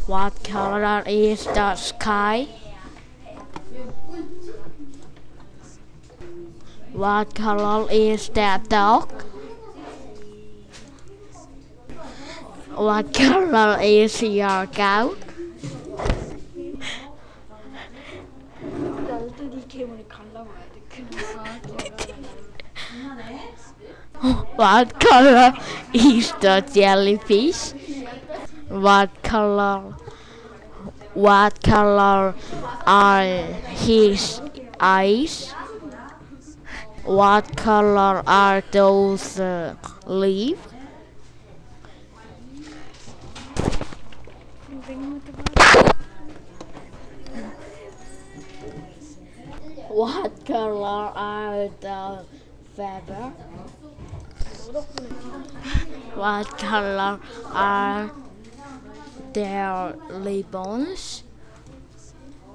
What color is the sky? What color is that dog? What color is your cow? What color is the jellyfish? What color? What color are his eyes? What color are those leaves? What color are the feathers? What color are their ribbons?